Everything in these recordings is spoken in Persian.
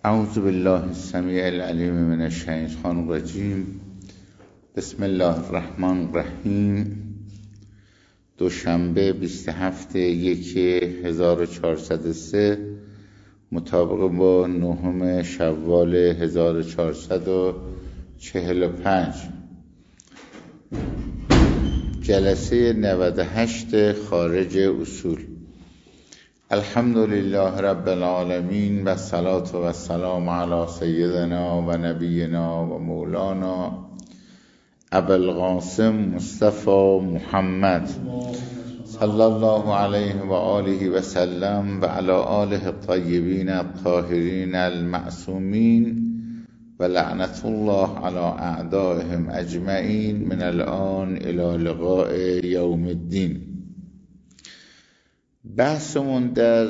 اعوذ بالله السمیع العلیم من الشیطان الرجیم. بسم الله الرحمن الرحیم. دوشنبه 27/1/1403 مطابق با 9 شوال 1445 جلسه 98 خارج اصول. الحمدلله رب العالمین و الصلاة و السلام علی سیدنا و نبینا و مولانا ابوالقاسم مصطفی محمد صلی الله علیه و آله و سلم و علی آله الطیبین الطاهرین المعصومین و لعنت الله علی اعدائهم اجمعین من الان الی لقاء یوم الدین. بحثمون در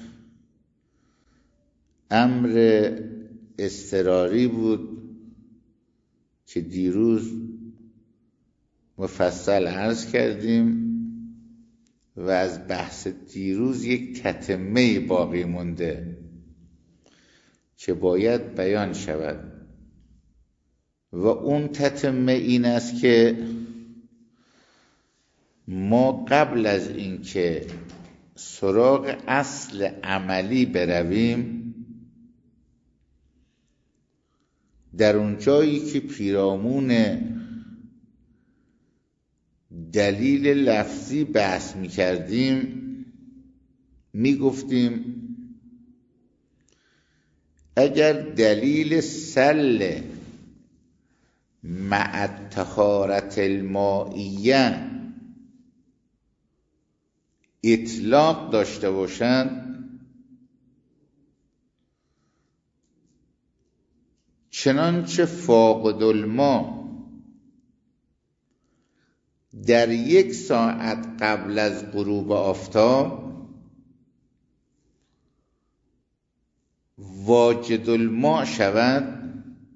امر اضطراری بود که دیروز مفصل عرض کردیم و از بحث دیروز یک تتمه باقی مونده که باید بیان شود و اون تتمه این است که ما قبل از اینکه سراغ اصل عملی برویم در اون جایی که پیرامون دلیل لفظی بحث می کردیم می گفتیم اگر دلیل سل مع الطهارة المائیه اطلاق داشته باشند، چنانچه فاقد الماء در 1 ساعت قبل از غروب آفتاب واجد الماء شود،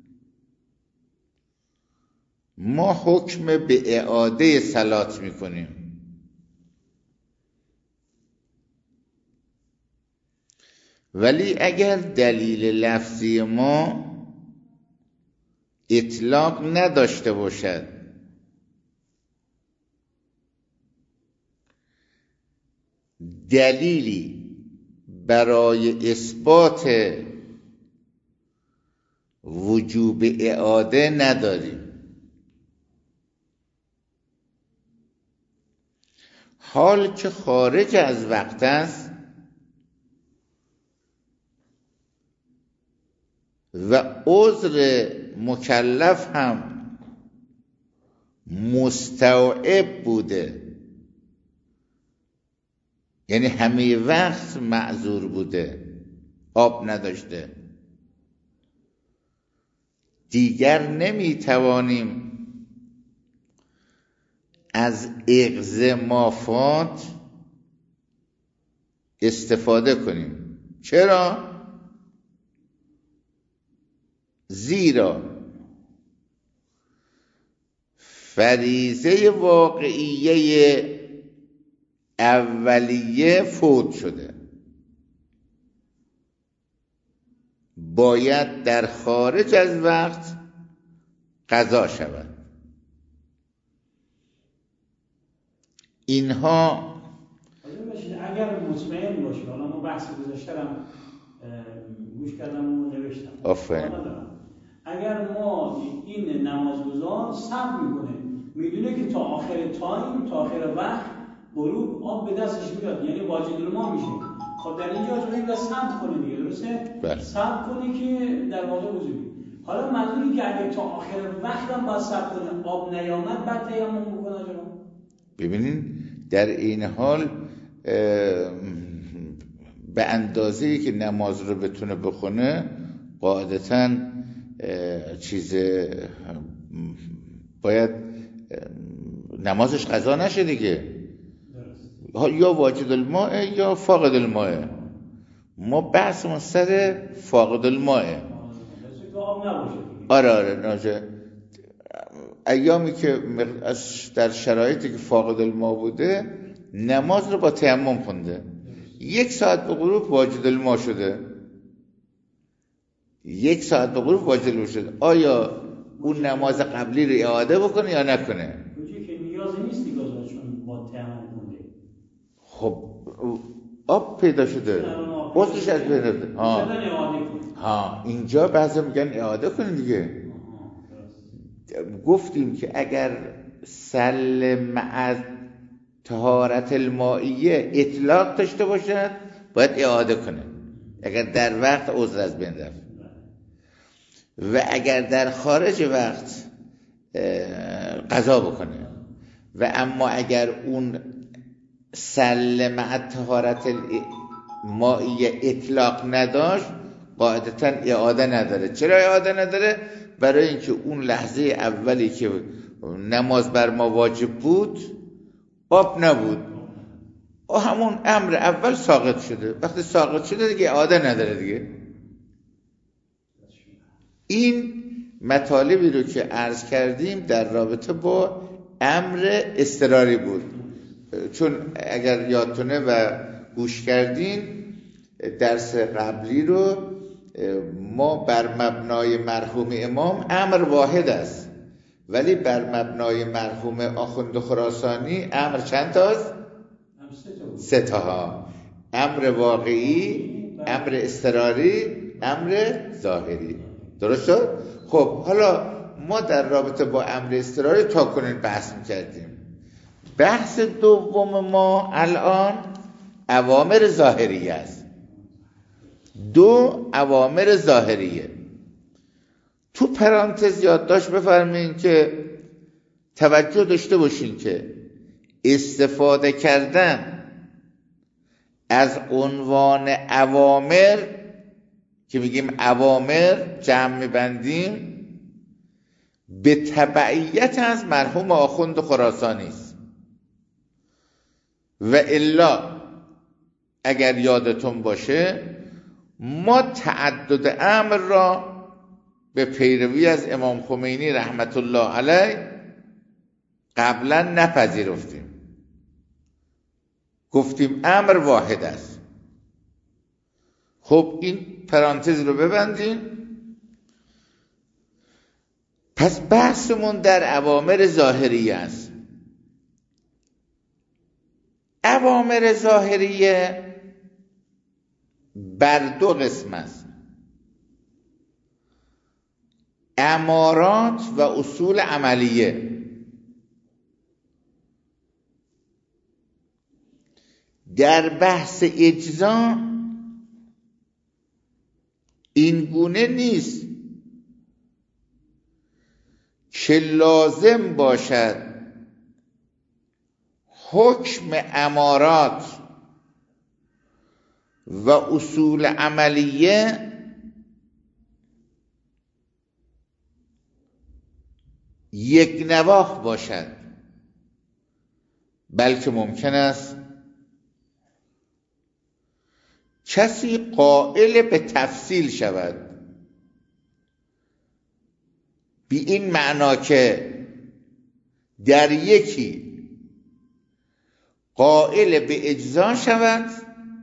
ما حکم به اعاده صلات میکنیم. ولی اگر دلیل لفظی ما اطلاق نداشته باشد، دلیلی برای اثبات وجوب اعاده نداریم، حال که خارج از وقت است و عذر مکلف هم مستوعب بوده، یعنی همه وقت معذور بوده، آب نداشته، دیگر نمیتوانیم از اغزمافات استفاده کنیم. چرا؟ زیرا فریضه واقعیه اولیه فوت شده، باید در خارج از وقت قضا شود. اینها اگر مطمئن باشید، حالا ما بحث گذاشتم گوش کردم و نوشتم، اگر ما این نمازگزار صبر میکنه، میدونه که تا آخر تایم، تا آخر وقت غروب آب به دستش میاد، یعنی واجد الماء میشه. خب در اینجا باید صبر کنه دیگه، درسته؟ صبر کنه که در واقع وضو. حالا منظوری که اگر تا آخر وقت هم باید صبر کنه، آب نیامد، بعد تیمم بکنه جناب. ببینین در این حال به اندازه‌ای که نماز رو بتونه بخونه قاعدتاً باید نمازش قضا نشه دیگه، یا واجد الماء یا فاقد الماء. ما بحثمون سر فاقد الماء. آره ناجه ایامی که در شرایطی که فاقد الماء بوده نماز رو با تیمم خونده، 1 ساعت به غروب واجد الماء شده، 1 ساعت به غروب واجب شد، آیا اون نماز قبلی رو اعاده بکنه یا نکنه؟ اونجایی که نیازی نیست دیگه چون با تمام کنه. خب آب پیدا شده، بازش از بین رفته. ها اینجا بعضی میگن اعاده کنید دیگه. گفتیم که اگر سل مع طهارت المائیه اطلاق داشته باشد باید اعاده کنه اگر در وقت عذر از بین رفت، و اگر در خارج وقت قضا بکنه. و اما اگر اون سل مع طهارت المائیه اطلاق نداشت قاعدتا اعاده نداره. چرا اعاده نداره؟ برای اینکه اون لحظه اولی که نماز بر ما واجب بود آب نبود، همون امر اول ساقط شده. وقتی ساقط شده دیگه اعاده نداره دیگه. این مطالبی رو که عرض کردیم در رابطه با امر اضطراری بود، چون اگر یادتونه و گوش کردین درس قبلی رو ما بر مبنای مرحوم امام امر واحد است، ولی بر مبنای مرحوم آخوند خراسانی امر چند تاست؟ 3 تا. امر واقعی، امر اضطراری، امر ظاهری. درست شد؟ خب حالا ما در رابطه با امر اضطراری تا کنین بحث می‌کردیم. بحث دوم ما الان اوامر ظاهریه است. 2 اوامر ظاهریه. تو پرانتز یادداشت بفرمایید که توجه داشته باشین که استفاده کردن از عنوان اوامر که میگیم اوامر جمع میبندیم به تبعیت از مرحوم آخوند خراسانی است. و الا اگر یادتون باشه ما تعدد امر را به پیروی از امام خمینی رحمت الله علیه قبلا نپذیرفتیم، گفتیم امر واحد است. خب این پرانتز رو ببندیم. پس بحثمون در اوامر ظاهریه است. اوامر ظاهریه بر 2 قسم است: امارات و اصول عملیه. در بحث اجزا این گونه نیست که لازم باشد حکم امارات و اصول عملیه یک نواخت باشد، بلکه ممکن است کسی قائل به تفصیل شود، بی این معنا که در یکی قائل به اجزا شود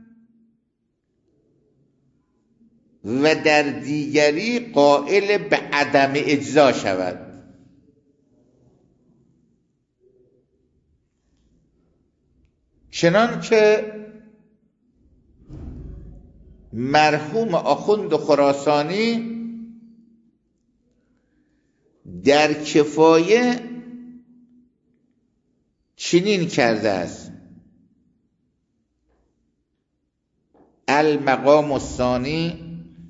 و در دیگری قائل به عدم اجزا شود. چنان که مرحوم آخوند خراسانی در کفایه چنین کرده است: المقام الثانی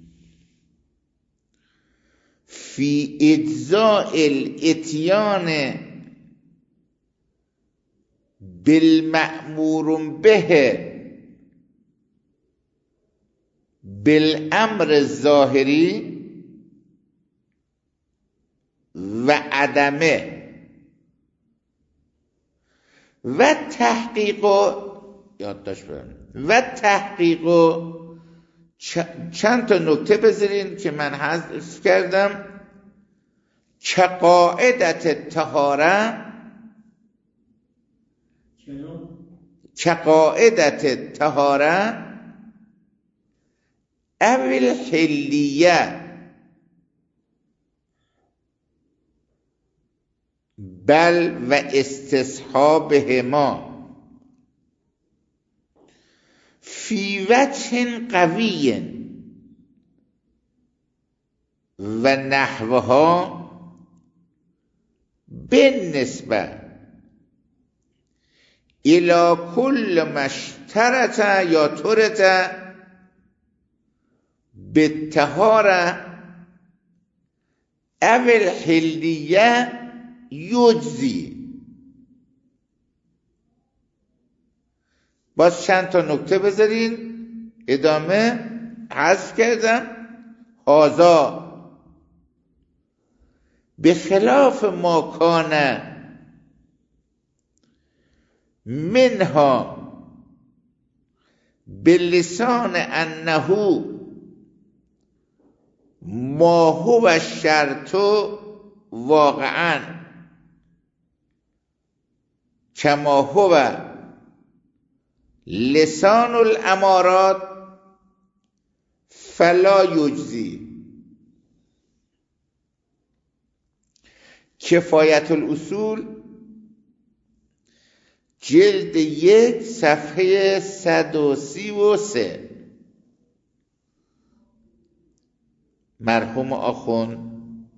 فی اجزاء الاتیان بالمأمور به بالامر الظاهری و عدمه و تحقیق یادداشت و تحقیق. چند تا نکته بذارین که من حذف کردم. که قاعدت طهاره، که قاعدت طهاره اول حلیه بل و استصحابهما فی وجه قوی و نحوها بالنسبه الى کل مشترط یا ترط بالطهاره او الحلیه یجزی. باز چند تا نکته بذارین ادامه حذف کردم. هذا به خلاف ما کان منها بلسان انه ما هو الشرط واقعا کما هو لسان الامارات فلا یجزی. کفایت الاصول جلد 1 صفحه 133. مرحوم آخوند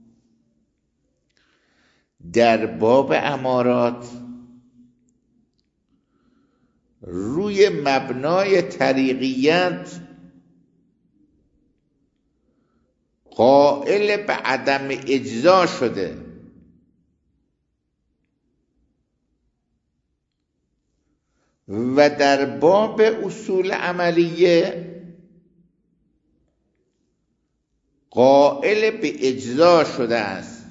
در باب امارات روی مبنای طریقیت قائل به عدم اجزا شده و در باب اصول عملیه قائل به اجزا شده است.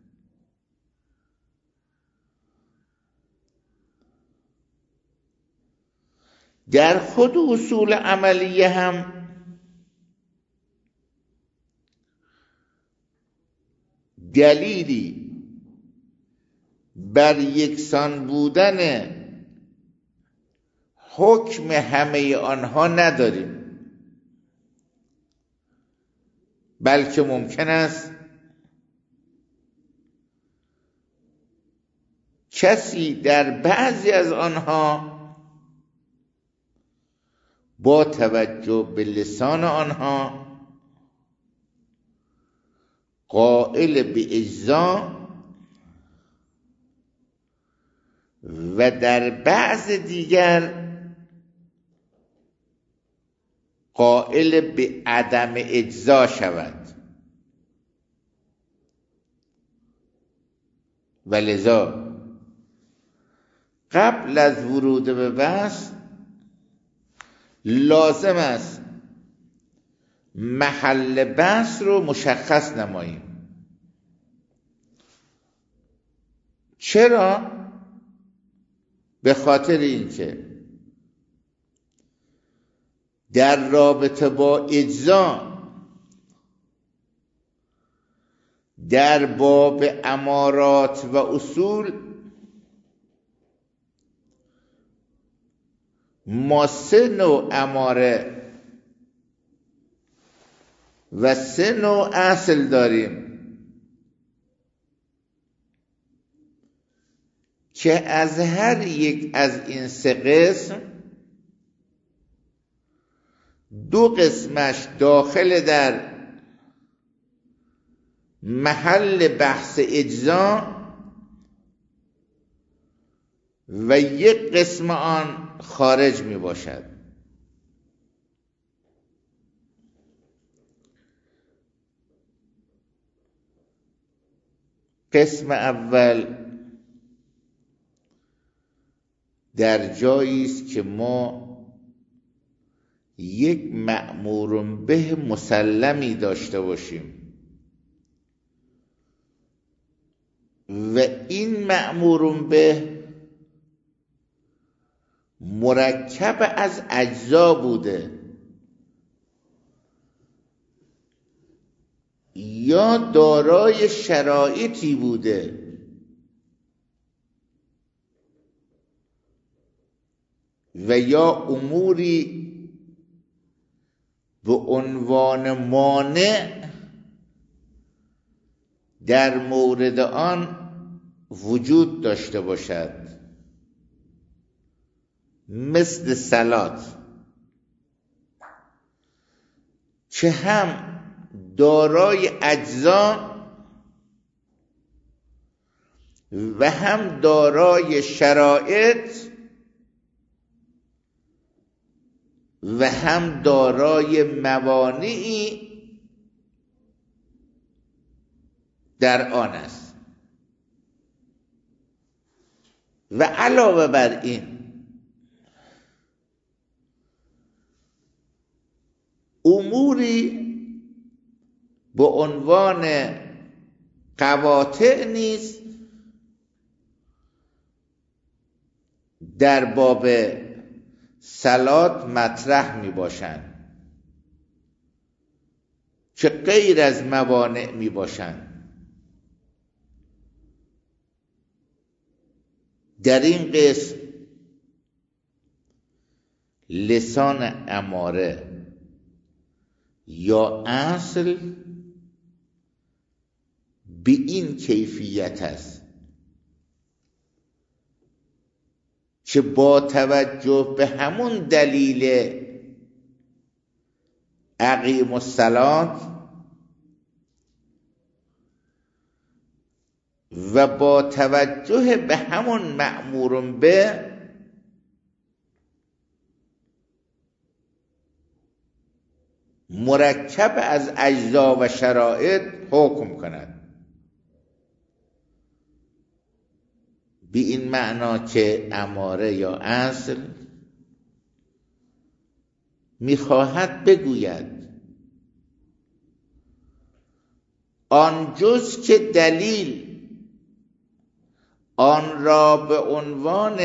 در خود اصول عملیه هم دلیلی بر یکسان بودن حکم همه آنها نداریم، بلکه ممکن است کسی در بعضی از آنها با توجه به لسان آنها قائل به اجزا و در بعض دیگر قائل به عدم اجزا شود. و لذا قبل از ورود به بحث لازم است محل بحث رو مشخص نماییم. چرا؟ به خاطر اینکه در رابطه با اجزا در باب امارات و اصول ما 3 نوع اماره و 3 نوع اصل داریم که از هر یک از این 3 قسم 2 قسمش داخل در محل بحث اجزا و 1 قسم آن خارج می باشد. قسم اول در جایی است که ما یک مأمور به مسلمی داشته باشیم و این مأمور به مرکب از اجزا بوده یا دارای شرایطی بوده و یا اموری به عنوان مانع در مورد آن وجود داشته باشد، مثل صلات، که هم دارای اجزا و هم دارای شرایط و هم دارای موانعی در آن است. و علاوه بر این اموری به عنوان قواطع نیست در باب صلات مطرح می باشند که غیر از موانع می باشند. در این قسم لسان اماره یا اصل به این کیفیت است که با توجه به همون دلیل اقیم الصلات و با توجه به همون مأمور به مرکب از اجزا و شرایط حکم کند. به این معنا که اماره یا اصل میخواهد بگوید آن جز که دلیل آن را به عنوان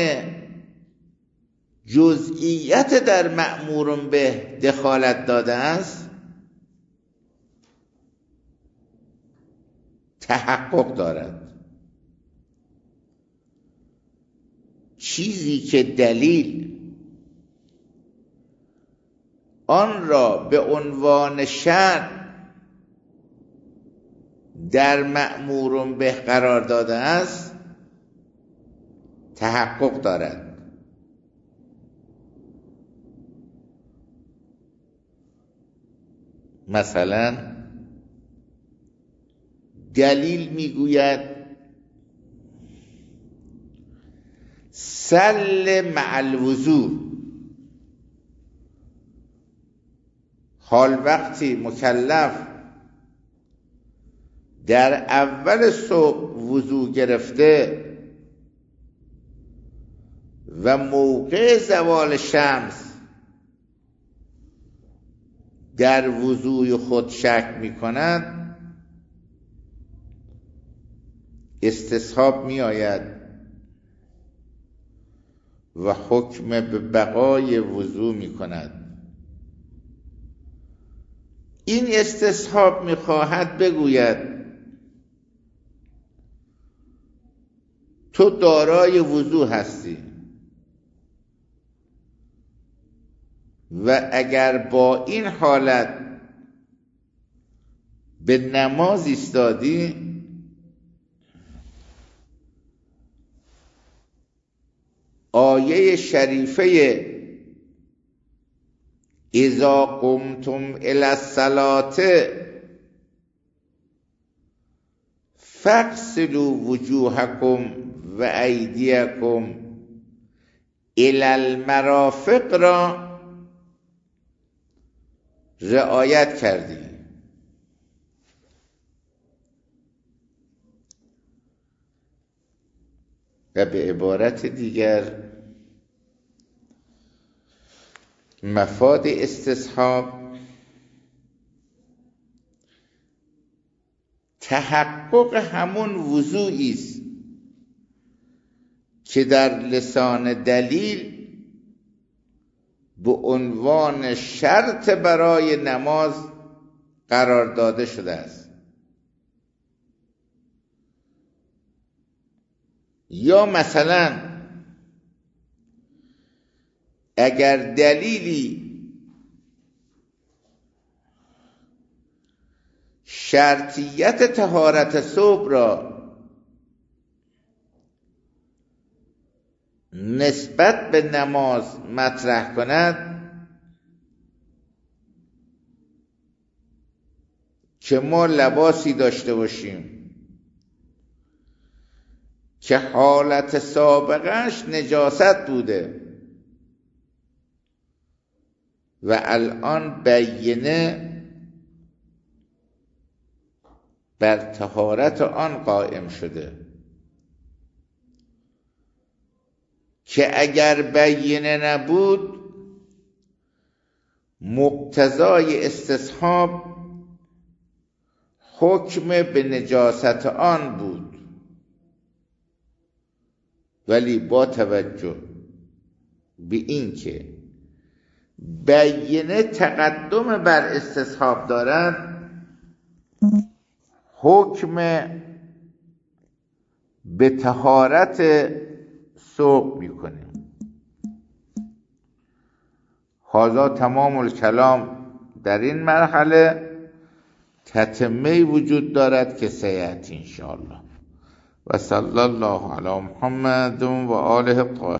جزئیت در مأمور به دخالت داده است تحقق دارد. چیزی که دلیل آن را به عنوان شرع در مأمور به قرار داده است تحقق دارد. مثلا دلیل میگوید سل مع الوضو، حال وقتی مکلف در اول صبح وضو گرفته و موقع زوال شمس در وضوی خود شک می کند استصحاب می آید و حکم به بقای وضو می کند. این استصحاب می خواهد بگوید تو دارای وضو هستی و اگر با این حالت به نماز ایستادی آیه شریفه اذا قمتم الی الصلاة فاغسلوا وجوهکم و ایدیکم الی المرافق را رعایت کردی. و به عبارت دیگر مفاد استصحاب تحقق همون وضوئی است که در لسان دلیل به عنوان شرط برای نماز قرار داده شده است. یا مثلا اگر دلیلی شرطیت طهارت صبح را نسبت به نماز مطرح کند که ما لباسی داشته باشیم که حالت سابقش نجاست بوده و الان بینه بر طهارت آن قائم شده، که اگر بینه نبود مقتضای استصحاب حکم به نجاست آن بود، ولی با توجه به این که بینه تقدم بر استصحاب دارد حکم به طهارت سوق میکنیم. هذا تمام الکلام در این مرحله. تتمه وجود دارد که سیأتی ان شاء الله. و صلی الله علی محمد و آله الطاهرین.